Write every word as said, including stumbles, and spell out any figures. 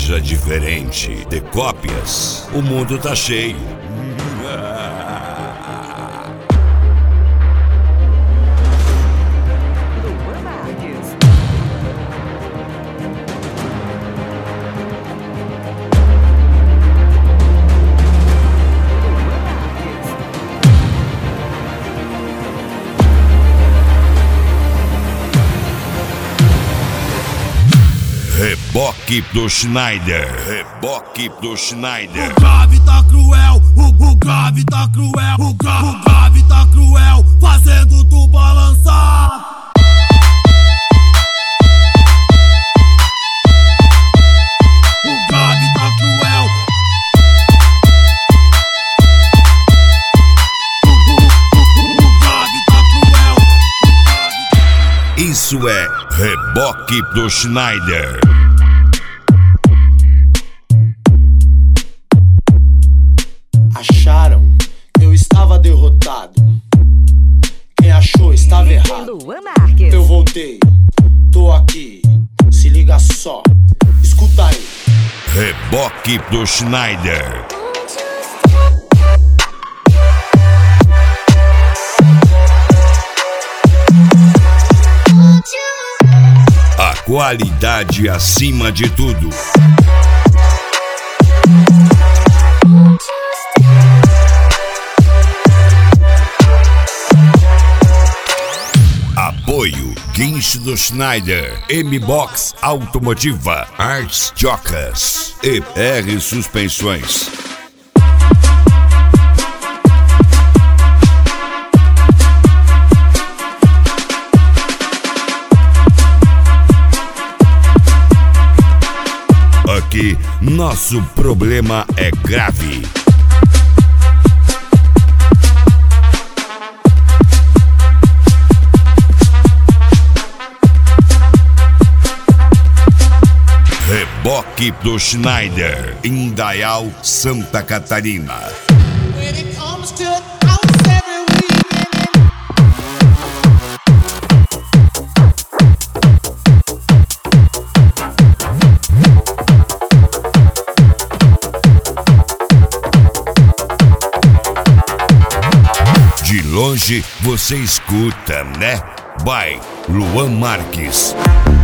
Seja diferente. De cópias, o mundo tá cheio. Reboque do Schneider. Reboque do Schneider. O grave tá cruel, o, o grave tá cruel, o, gra, o grave tá cruel, fazendo tu balançar. O grave tá cruel. O, o, o, o grave tá cruel. Isso é Reboque do Schneider. Acharam que eu estava derrotado. Quem achou estava errado. Eu voltei, tô aqui, se liga só, escuta aí. Reboque do Schneider. A qualidade acima de tudo. Apoio Guincho do Schneider, M-Box Automotiva, Arts Jocas e R Suspensões. Aqui, nosso problema é grave. Reboque do Schneider, Indaial, Santa Catarina. De longe você escuta, né? By Luan Marques.